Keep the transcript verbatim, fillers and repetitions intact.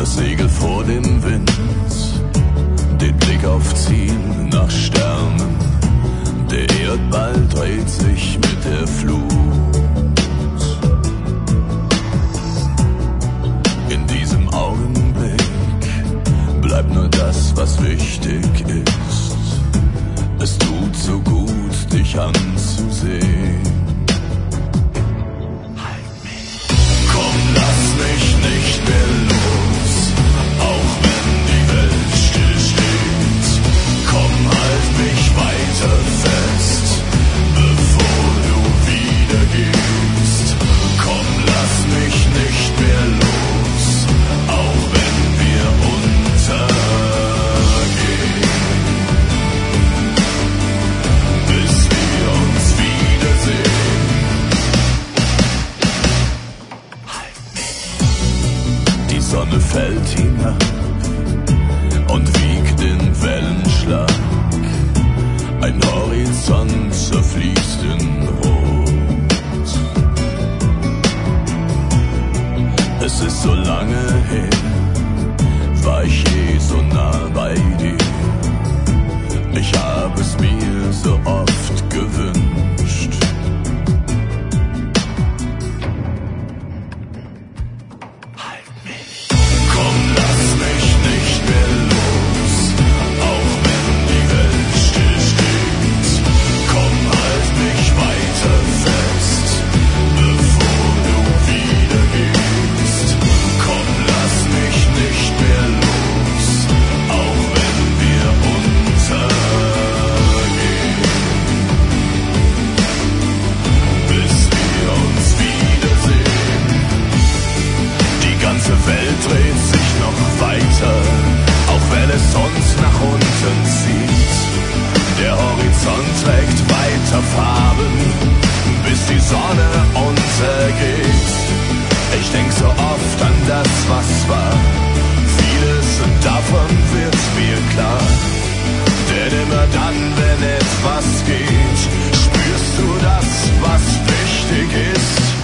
Das Segel vor dem Wind, den Blick auf Ziel nach Sternen. Der Erdball dreht sich mit der Flut. In diesem Augenblick bleibt nur das, was wichtig ist. Es tut so gut, dich anzusehen. Komm, lass mich nicht mehr los, auch wenn die Welt stillsteht. Komm, halt mich weiter fest, bevor du wieder gehst. Komm, lass mich nicht mehr los, auch wenn wir untergehen. Bis wir uns wiedersehen. Die Sonne fällt hinab und wiegt den Wellenschlag. Ein Horizont zerfließt in Rot. Es ist so lange her, war ich je so nah bei dir. Ich habe es mir so oft gewünscht. Komm, lass mich nicht mehr los, auch wenn die Welt stillsteht. Komm, halt mich weiter fest, bevor du wieder gehst. Komm, lass mich nicht mehr los, auch wenn wir untergehen. Bis wir uns wiedersehen. Die ganze Welt dreht sich noch weiter, auch wenn es uns nach unten zieht. Der Horizont trägt weiter Farben, bis die Sonne untergeht. Ich denk so oft an das, was war. Vieles davon wird mir klar. Denn immer dann, wenn etwas geht, spürst du das, was wichtig ist.